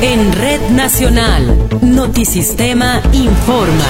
En Red Nacional, Notisistema informa.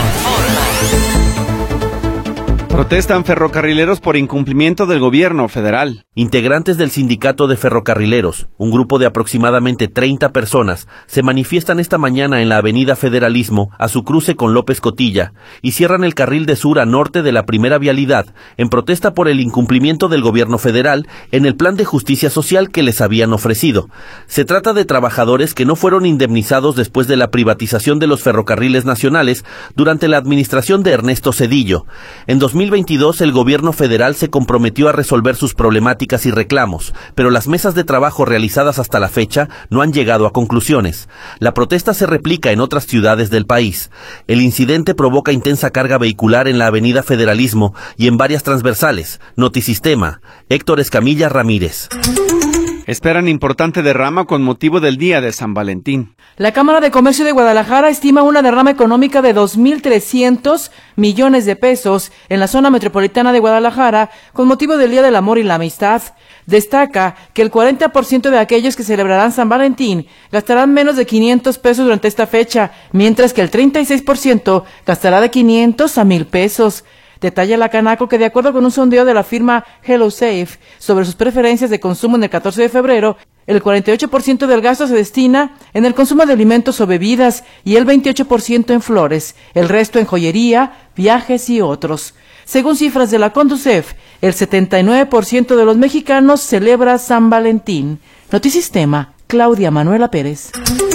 Protestan ferrocarrileros por incumplimiento del gobierno federal. Integrantes del sindicato de ferrocarrileros, un grupo de aproximadamente 30 personas, se manifiestan esta mañana en la avenida Federalismo a su cruce con López Cotilla y cierran el carril de sur a norte de la primera vialidad en protesta por el incumplimiento del gobierno federal en el plan de justicia social que les habían ofrecido. Se trata de trabajadores que no fueron indemnizados después de la privatización de los ferrocarriles nacionales durante la administración de Ernesto Zedillo. En 2022 el gobierno federal se comprometió a resolver sus problemáticas y reclamos, pero las mesas de trabajo realizadas hasta la fecha no han llegado a conclusiones. La protesta se replica en otras ciudades del país. El incidente provoca intensa carga vehicular en la avenida Federalismo y en varias transversales. Notisistema, Héctor Escamilla Ramírez. Esperan importante derrama con motivo del Día de San Valentín. La Cámara de Comercio de Guadalajara estima una derrama económica de 2.300 millones de pesos en la zona metropolitana de Guadalajara con motivo del Día del Amor y la Amistad. Destaca que el 40% de aquellos que celebrarán San Valentín gastarán menos de 500 pesos durante esta fecha, mientras que el 36% gastará de 500 a 1,000 pesos. Detalla la Canaco que de acuerdo con un sondeo de la firma HelloSafe sobre sus preferencias de consumo en el 14 de febrero, el 48% del gasto se destina en el consumo de alimentos o bebidas y el 28% en flores, el resto en joyería, viajes y otros. Según cifras de la Conducef, el 79% de los mexicanos celebra San Valentín. Notisistema, Claudia Manuela Pérez.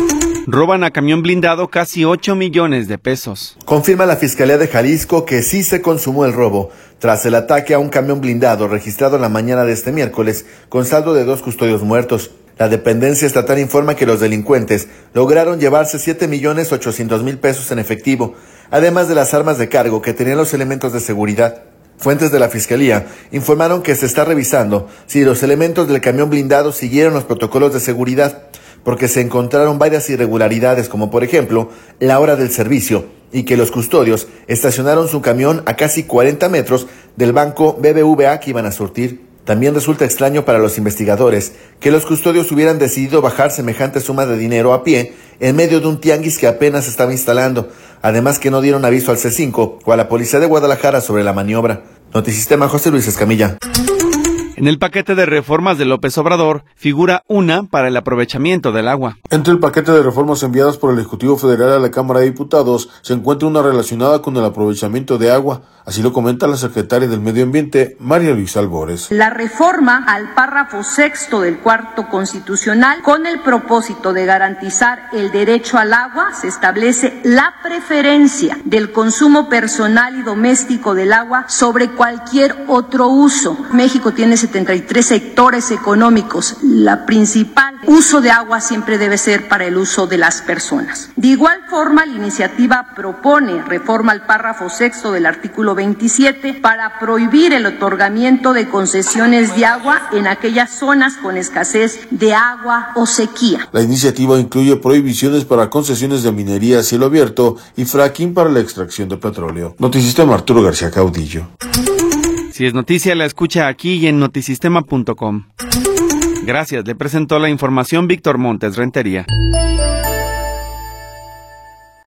Roban a camión blindado casi 8 millones de pesos. Confirma la Fiscalía de Jalisco que sí se consumó el robo, tras el ataque a un camión blindado registrado en la mañana de este miércoles, con saldo de 2 custodios muertos. La dependencia estatal informa que los delincuentes lograron llevarse 7,800,000 pesos en efectivo, además de las armas de cargo que tenían los elementos de seguridad. Fuentes de la Fiscalía informaron que se está revisando si los elementos del camión blindado siguieron los protocolos de seguridad, porque se encontraron varias irregularidades, como por ejemplo la hora del servicio, y que los custodios estacionaron su camión a casi 40 metros del banco BBVA que iban a surtir. También resulta extraño para los investigadores que los custodios hubieran decidido bajar semejante suma de dinero a pie en medio de un tianguis que apenas se estaba instalando, además que no dieron aviso al C5 o a la Policía de Guadalajara sobre la maniobra. Notisistema, José Luis Escamilla. En el paquete de reformas de López Obrador figura una para el aprovechamiento del agua. Entre el paquete de reformas enviadas por el Ejecutivo Federal a la Cámara de Diputados se encuentra una relacionada con el aprovechamiento de agua. Así lo comenta la secretaria del Medio Ambiente, María Luisa Albores. La reforma al párrafo 6º del cuarto constitucional, con el propósito de garantizar el derecho al agua, se establece la preferencia del consumo personal y doméstico del agua sobre cualquier otro uso. México tiene 73 sectores económicos. La principal uso de agua siempre debe ser para el uso de las personas. De igual forma, la iniciativa propone reforma al párrafo 6º del artículo 27 para prohibir el otorgamiento de concesiones de agua en aquellas zonas con escasez de agua o sequía. La iniciativa incluye prohibiciones para concesiones de minería a cielo abierto y fracking para la extracción de petróleo. Notisistema, Arturo García Caudillo. Si es noticia, la escucha aquí y en notisistema.com. Gracias, le presentó la información Víctor Montes Rentería.